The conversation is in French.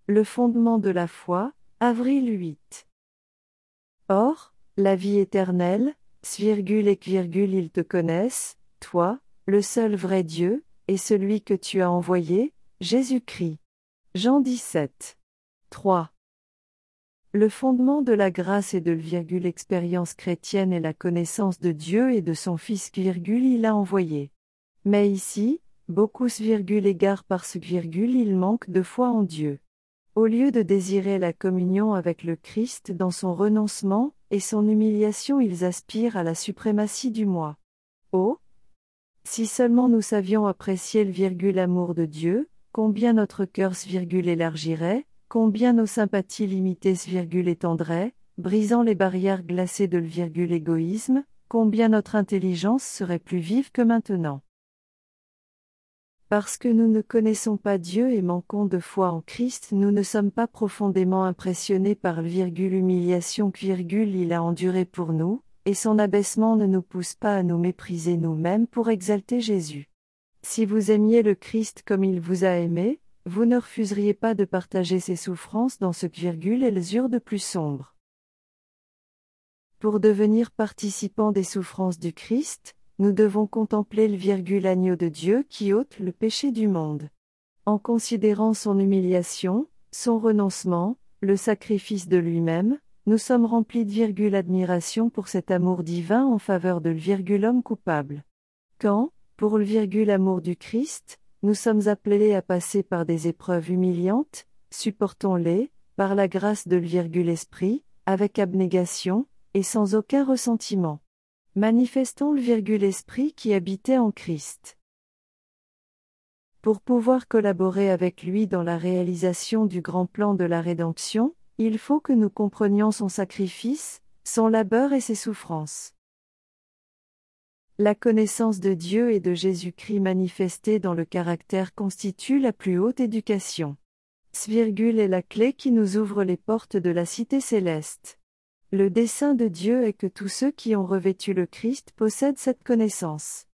Le fondement de la foi, avril 8. Or, la vie éternelle, ils te connaissent, toi, le seul vrai Dieu, et celui que tu as envoyé, Jésus-Christ. Jean 17. 3. Le fondement de la grâce et de l'expérience chrétienne est la connaissance de Dieu et de son Fils, il a envoyé. Mais ici, beaucoup égarent parce il manque de foi en Dieu. Au lieu de désirer la communion avec le Christ dans son renoncement et son humiliation, ils aspirent à la suprématie du moi. Oh! Si seulement nous savions apprécier l'amour de Dieu, combien notre cœur élargirait, combien nos sympathies limitées étendraient, brisant les barrières glacées de l'égoïsme, combien notre intelligence serait plus vive que maintenant. Parce que nous ne connaissons pas Dieu et manquons de foi en Christ, nous ne sommes pas profondément impressionnés par l'humiliation qu'il a endurée pour nous, et son abaissement ne nous pousse pas à nous mépriser nous-mêmes pour exalter Jésus. Si vous aimiez le Christ comme il vous a aimé, vous ne refuseriez pas de partager ses souffrances dans ce elles eurent de plus sombre. Pour devenir participants des souffrances du Christ, nous devons contempler l'agneau de Dieu qui ôte le péché du monde. En considérant son humiliation, son renoncement, le sacrifice de lui-même, nous sommes remplis d'admiration pour cet amour divin en faveur de l'homme coupable. Quand, pour l'amour du Christ, nous sommes appelés à passer par des épreuves humiliantes, supportons-les, par la grâce de l'Esprit, avec abnégation, et sans aucun ressentiment. Manifestons l'Esprit qui habitait en Christ. Pour pouvoir collaborer avec lui dans la réalisation du grand plan de la rédemption, il faut que nous comprenions son sacrifice, son labeur et ses souffrances. La connaissance de Dieu et de Jésus-Christ manifestée dans le caractère constitue la plus haute éducation. Est la clé qui nous ouvre les portes de la cité céleste. Le dessein de Dieu est que tous ceux qui ont revêtu le Christ possèdent cette connaissance.